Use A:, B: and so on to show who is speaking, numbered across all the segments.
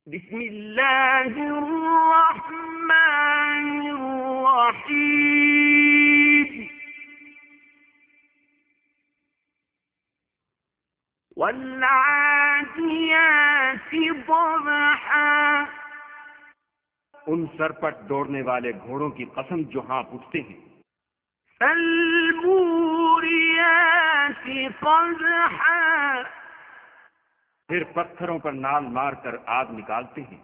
A: بسم اللہ الرحمن الرحیم والعادیات ضبحا،
B: ان سرپٹ دوڑنے والے گھوڑوں کی قسم جو ہانپ اٹھتے ہیں،
A: فالموریات قدحا،
B: پھر پتھروں پر نال مار کر آگ نکالتے ہیں،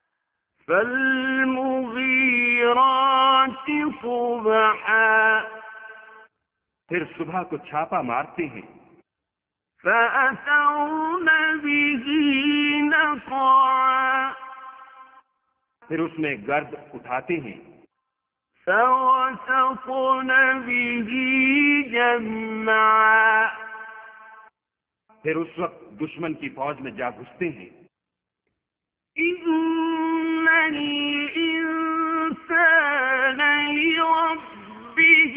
A: فالمغیرات صبحا،
B: پھر صبح کو چھاپا مارتے ہیں،
A: فأثرن به نقعا،
B: پھر اس میں گرد اٹھاتے ہیں،
A: فوسطن به جمعا،
B: پھر اس وقت دشمن کی فوج میں جا گھستے ہیں،
A: ان الانسان لربه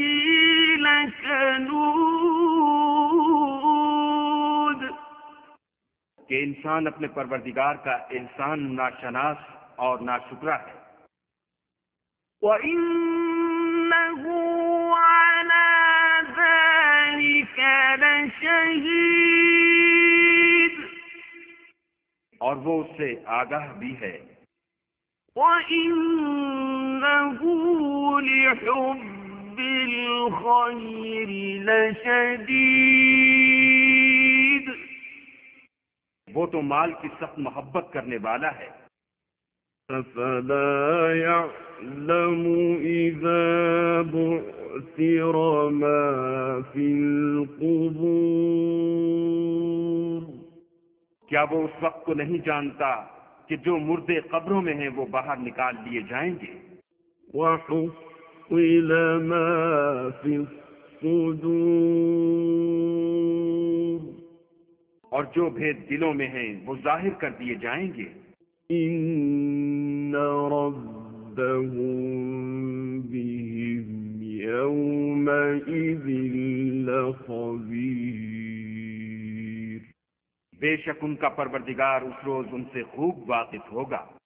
A: لکنود،
B: کہ انسان اپنے پروردگار کا احسان ناشناس اور ناشکرا ہے،
A: وَإِنَّهُ عَلَى ذَلِكَ لَشَهِيدٌ،
B: اور وہ اس سے آگاہ بھی ہے،
A: وَإِنَّهُ لِحُبِّ الْخَيْرِ لَشَدِيدٌ،
B: وہ تو مال کی سخت محبت کرنے والا ہے۔
A: أَفَلَا يَعْلَمُ إِذَا بُعْثِرَ مَا فِي الْقُبُورِ،
B: کیا وہ اس وقت کو نہیں جانتا کہ جو مردے قبروں میں ہیں وہ باہر نکال لیے جائیں گے،
A: وَحُصِّلَ مَا فِي الصُّدُورِ،
B: اور جو بھید دلوں میں ہیں وہ ظاہر کر دیے جائیں گے۔
A: إِنَّ رَبَّهُم بِهِمْ يَوْمَئِذٍ لَخَبِيرٌ،
B: بے شک ان کا پروردگار اس روز ان سے خوب واقف ہوگا۔